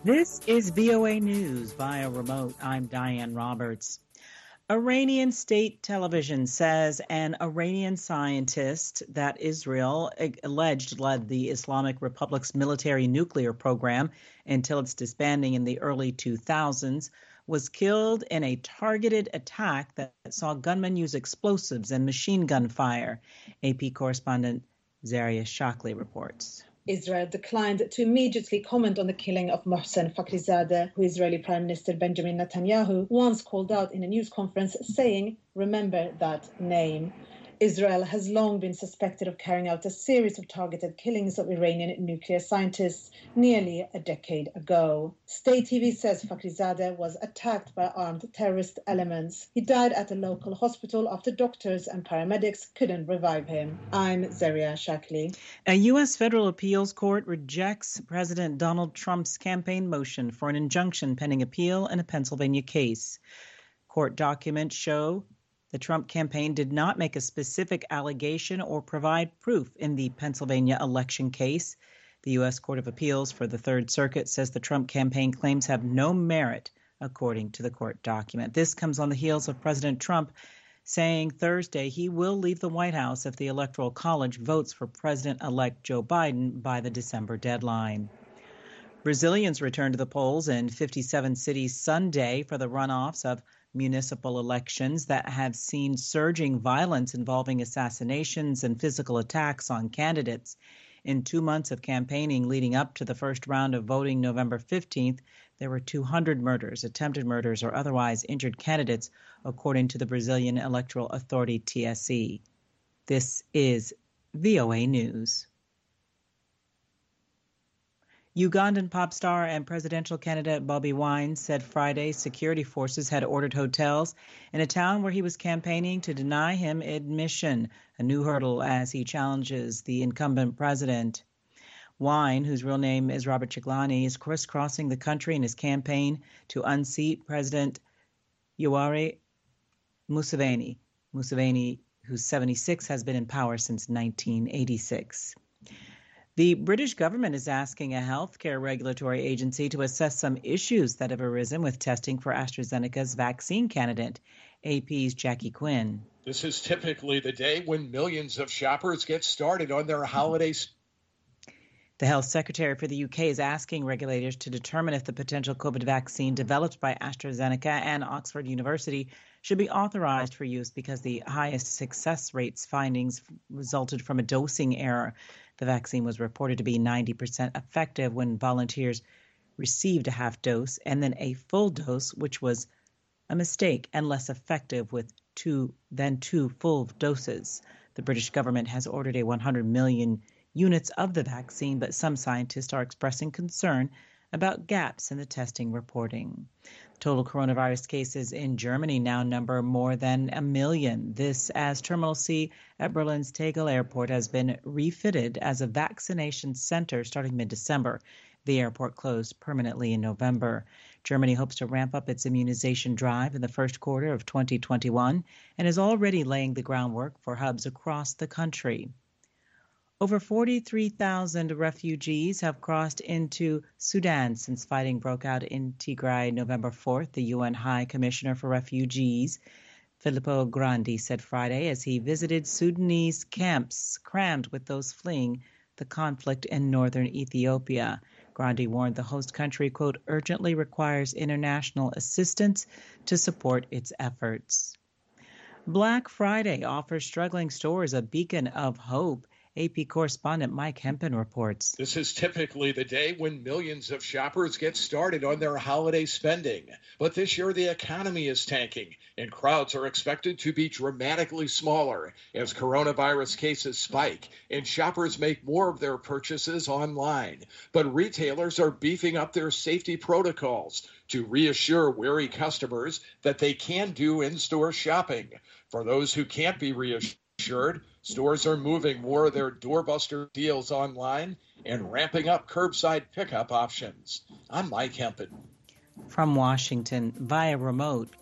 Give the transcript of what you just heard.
This is VOA News via remote. I'm Diane Roberts. Iranian state television says an Iranian scientist that Israel alleged led the Islamic Republic's military nuclear program until its disbanding in the early 2000s was killed in a targeted attack that saw gunmen use explosives and machine gun fire. AP correspondent Zaria Shockley reports. Israel declined to immediately comment on the killing of Mohsen Fakhrizadeh, who Israeli Prime Minister Benjamin Netanyahu once called out in a news conference, saying, "Remember that name." Israel has long been suspected of carrying out a series of targeted killings of Iranian nuclear scientists nearly a decade ago. State TV says Fakhrizadeh was attacked by armed terrorist elements. He died at a local hospital after doctors and paramedics couldn't revive him. I'm Zaria Shockley. A U.S. federal appeals court rejects President Donald Trump's campaign motion for an injunction pending appeal in a Pennsylvania case. Court documents show the Trump campaign did not make a specific allegation or provide proof in the Pennsylvania election case. The U.S. Court of Appeals for the Third Circuit says the Trump campaign claims have no merit, according to the court document. This comes on the heels of President Trump saying Thursday he will leave the White House if the Electoral College votes for President-elect Joe Biden by the December deadline. Brazilians returned to the polls in 57 cities Sunday for the runoffs of municipal elections that have seen surging violence involving assassinations and physical attacks on candidates. In 2 months of campaigning leading up to the first round of voting November 15th, there were 200 murders, attempted murders, or otherwise injured candidates, according to the Brazilian Electoral Authority, TSE. This is VOA News. Ugandan pop star and presidential candidate Bobi Wine said Friday security forces had ordered hotels in a town where he was campaigning to deny him admission, a new hurdle as he challenges the incumbent president. Wine, whose real name is Robert Chaglani, is crisscrossing the country in his campaign to unseat President Yoweri Museveni. Museveni, who's 76, has been in power since 1986. The British government is asking a healthcare regulatory agency to assess some issues that have arisen with testing for AstraZeneca's vaccine candidate. AP's Jackie Quinn. This is typically the day when millions of shoppers get started on their holidays. The health secretary for the UK is asking regulators to determine if the potential COVID vaccine developed by AstraZeneca and Oxford University should be authorized for use because the highest success rates findings resulted from a dosing error. The vaccine was reported to be 90% effective when volunteers received a half dose and then a full dose, which was a mistake and less effective with two full doses. The British government has ordered 100 million units of the vaccine, but some scientists are expressing concern about gaps in the testing reporting. Total coronavirus cases in Germany now number more than 1 million. This as Terminal C at Berlin's Tegel Airport has been refitted as a vaccination center starting mid-December. The airport closed permanently in November. Germany hopes to ramp up its immunization drive in the first quarter of 2021 and is already laying the groundwork for hubs across the country. Over 43,000 refugees have crossed into Sudan since fighting broke out in Tigray November 4th, the UN High Commissioner for Refugees, Filippo Grandi, said Friday as he visited Sudanese camps crammed with those fleeing the conflict in northern Ethiopia. Grandi warned the host country, quote, urgently requires international assistance to support its efforts. Black Friday offers struggling stores a beacon of hope. AP correspondent Mike Hempen reports. This is typically the day when millions of shoppers get started on their holiday spending. But this year, the economy is tanking, and crowds are expected to be dramatically smaller as coronavirus cases spike and shoppers make more of their purchases online. But retailers are beefing up their safety protocols to reassure wary customers that they can do in-store shopping. For those who can't be reassured, stores are moving more of their doorbuster deals online and ramping up curbside pickup options. I'm Mike Hempen. From Washington, via remote,